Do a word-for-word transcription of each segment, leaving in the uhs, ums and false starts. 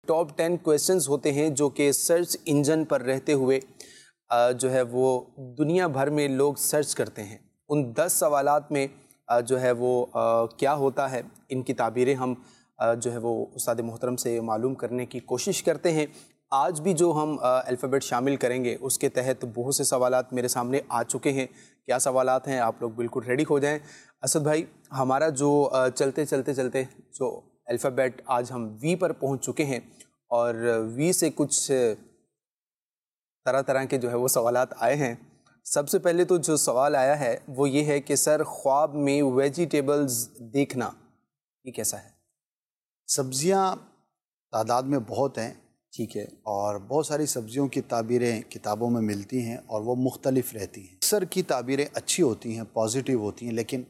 Top ten questions ہوتے ہیں جو کہ سرچ انجن پر رہتے ہوئے جو ہے وہ دنیا بھر میں لوگ سرچ کرتے ہیں. ان دس سوالات میں جو ہے وہ کیا ہوتا ہے، ان کی تعبیریں ہم جو ہے وہ استاد محترم سے معلوم کرنے کی کوشش کرتے ہیں. آج بھی جو ہم الفابیٹ شامل کریں گے اس کے تحت بہت سے سوالات میرے سامنے آ چکے ہیں. کیا سوالات ہیں، آپ لوگ بالکل ریڈی ہو جائیں. اسد بھائی، ہمارا جو چلتے چلتے چلتے جو الفابیٹ آج ہم وی پر پہنچ چکے ہیں، اور وی سے کچھ طرح طرح کے جو ہے وہ سوالات آئے ہیں. سب سے پہلے تو جو سوال آیا ہے وہ یہ ہے کہ سر، خواب میں ویجیٹیبلز دیکھنا یہ کیسا ہے؟ سبزیاں تعداد میں بہت ہیں، ٹھیک ہے، اور بہت ساری سبزیوں کی تعبیریں کتابوں میں ملتی ہیں اور وہ مختلف رہتی ہیں. اکثر کی تعبیریں اچھی ہوتی ہیں، پازیٹیو ہوتی ہیں، لیکن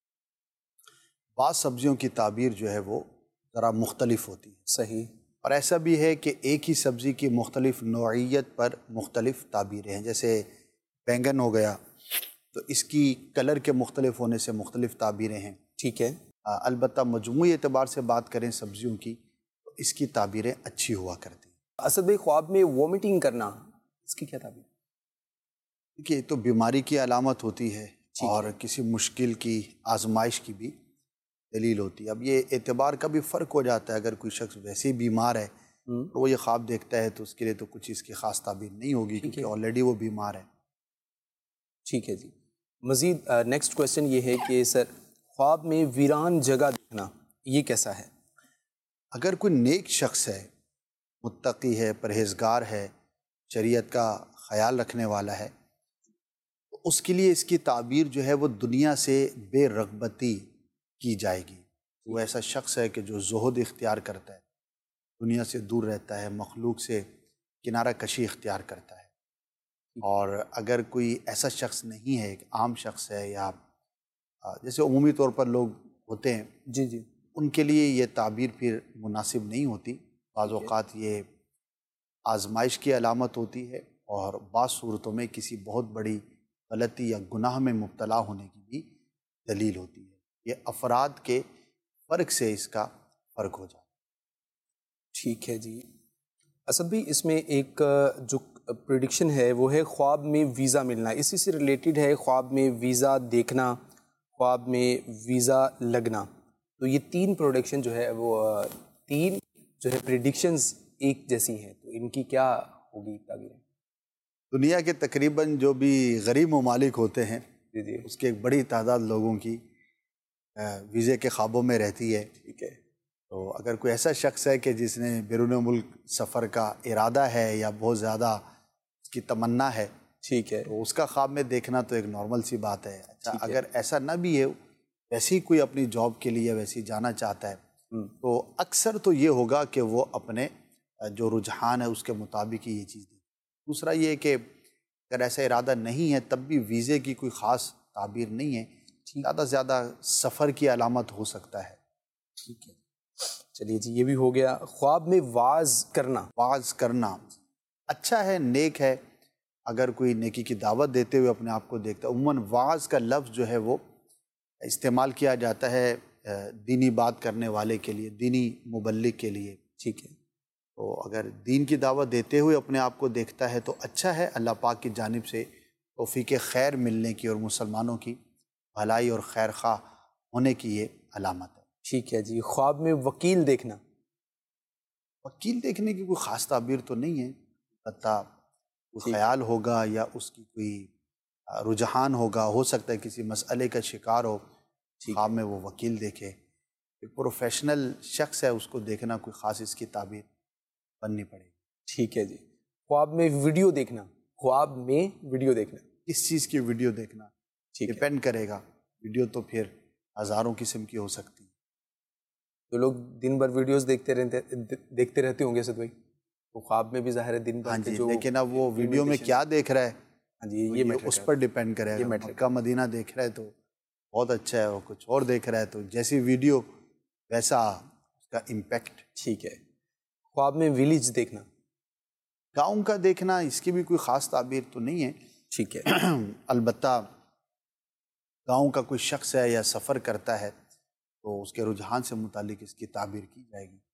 بعض سبزیوں کی تعبیر جو ہے وہ ذرا مختلف ہوتی ہے. صحیح. اور ایسا بھی ہے کہ ایک ہی سبزی کی مختلف نوعیت پر مختلف تعبیریں ہیں. جیسے بینگن ہو گیا تو اس کی کلر کے مختلف ہونے سے مختلف تعبیریں ہیں. ٹھیک ہے. البتہ مجموعی اعتبار سے بات کریں سبزیوں کی تو اس کی تعبیریں اچھی ہوا کرتی ہیں. اسد بھائی، خواب میں وومٹنگ کرنا، اس کی کیا تعبیر؟ دیکھیے، تو بیماری کی علامت ہوتی ہے اور ہے. کسی مشکل کی آزمائش کی بھی دلیل ہوتی ہے. اب یہ اعتبار کا بھی فرق ہو جاتا ہے. اگر کوئی شخص ویسے ہی بیمار ہے اور وہ یہ خواب دیکھتا ہے تو اس کے لیے تو کچھ اس کی خاص تعبیر نہیں ہوگی، کیونکہ آلریڈی وہ بیمار ہے. ٹھیک ہے جی. مزید نیکسٹ کویسچن یہ ہے کہ سر، خواب میں ویران جگہ دیکھنا یہ کیسا ہے؟ اگر کوئی نیک شخص ہے، متقی ہے، پرہیزگار ہے، شریعت کا خیال رکھنے والا ہے، تو اس کے لیے اس کی تعبیر جو ہے وہ دنیا سے بے رغبتی کی جائے گی. وہ ایسا شخص ہے کہ جو زہد اختیار کرتا ہے، دنیا سے دور رہتا ہے، مخلوق سے کنارہ کشی اختیار کرتا ہے. اور اگر کوئی ایسا شخص نہیں ہے، ایک عام شخص ہے، یا جیسے عمومی طور پر لوگ ہوتے ہیں، جی جی، ان کے لیے یہ تعبیر پھر مناسب نہیں ہوتی. بعض اوقات یہ آزمائش کی علامت ہوتی ہے، اور بعض صورتوں میں کسی بہت بڑی غلطی یا گناہ میں مبتلا ہونے کی بھی دلیل ہوتی ہے. یہ افراد کے فرق سے اس کا فرق ہو جاتا ہے. ٹھیک ہے جی. اسد بھائی، اس میں ایک جو پریڈکشن ہے وہ ہے خواب میں ویزا ملنا. اسی سے ریلیٹڈ ہے خواب میں ویزا دیکھنا، خواب میں ویزا لگنا. تو یہ تین پروڈکشن جو ہے وہ تین جو ہے پریڈکشنز ایک جیسی ہیں، تو ان کی کیا ہوگی تعبیریں؟ دنیا کے تقریباً جو بھی غریب ممالک ہوتے ہیں، جی جی، اس کی ایک بڑی تعداد لوگوں کی ویزے کے خوابوں میں رہتی ہے. ٹھیک ہے. تو اگر کوئی ایسا شخص ہے کہ جس نے بیرون ملک سفر کا ارادہ ہے یا بہت زیادہ اس کی تمنا ہے، ٹھیک ہے، تو اس کا خواب میں دیکھنا تو ایک نارمل سی بات ہے. اچھا، اگر ایسا نہ بھی ہے، ویسے ہی کوئی اپنی جاب کے لیے ویسے ہی جانا چاہتا ہے، تو اکثر تو یہ ہوگا کہ وہ اپنے جو رجحان ہے اس کے مطابق ہی یہ چیز دیکھے. دوسرا یہ کہ اگر ایسا ارادہ نہیں ہے تب بھی ویزے کی کوئی خاص تعبیر نہیں ہے، زیادہ سے زیادہ سفر کی علامت ہو سکتا ہے. ٹھیک ہے. چلیے جی، یہ بھی ہو گیا. خواب میں واعظ کرنا، واعظ کرنا اچھا ہے، نیک ہے. اگر کوئی نیکی کی دعوت دیتے ہوئے اپنے آپ کو دیکھتا ہے، عموماً واعظ کا لفظ جو ہے وہ استعمال کیا جاتا ہے دینی بات کرنے والے کے لیے، دینی مبلغ کے لیے. ٹھیک ہے. تو اگر دین کی دعوت دیتے ہوئے اپنے آپ کو دیکھتا ہے تو اچھا ہے. اللہ پاک کی جانب سے توفیق خیر ملنے کی اور مسلمانوں کی بھلائی اور خیر خواہ ہونے کی یہ علامت ہے. ٹھیک ہے جی. خواب میں وکیل دیکھنا، وکیل دیکھنے کی کوئی خاص تعبیر تو نہیں ہے، البتہ کوئی خیال ہوگا یا اس کی کوئی رجحان ہوگا. ہو سکتا ہے کسی مسئلے کا شکار ہو، خواب میں وہ وکیل دیکھے. ایک پروفیشنل شخص ہے، اس کو دیکھنا کوئی خاص اس کی تعبیر بننی پڑے گی. ٹھیک ہے جی. خواب میں ویڈیو دیکھنا، خواب میں ویڈیو دیکھنا، کس چیز کی ویڈیو دیکھنا ڈیپینڈ کرے گا. ویڈیو تو پھر ہزاروں قسم کی ہو سکتی ہے. تو لوگ دن بھر ویڈیوز دیکھتے رہتے دیکھتے رہتے ہوں گے اسد بھائی، تو خواب میں بھی ظاہر ہے دن بھر. ہاں جی، لیکن اب وہ ویڈیو میں کیا دیکھ رہا ہے، ہاں جی، یہ اس پر ڈیپینڈ کرے گا. مکہ مدینہ دیکھ رہا ہے تو بہت اچھا ہے، وہ کچھ اور دیکھ رہا ہے تو جیسی ویڈیو ویسا اس کا امپیکٹ. ٹھیک ہے. خواب میں ویلیج دیکھنا، گاؤں کا دیکھنا، اس کی بھی کوئی خاص تعبیر تو نہیں ہے. ٹھیک ہے. البتہ گاؤں کا کوئی شخص ہے یا سفر کرتا ہے تو اس کے رجحان سے متعلق اس کی تعبیر کی جائے گی.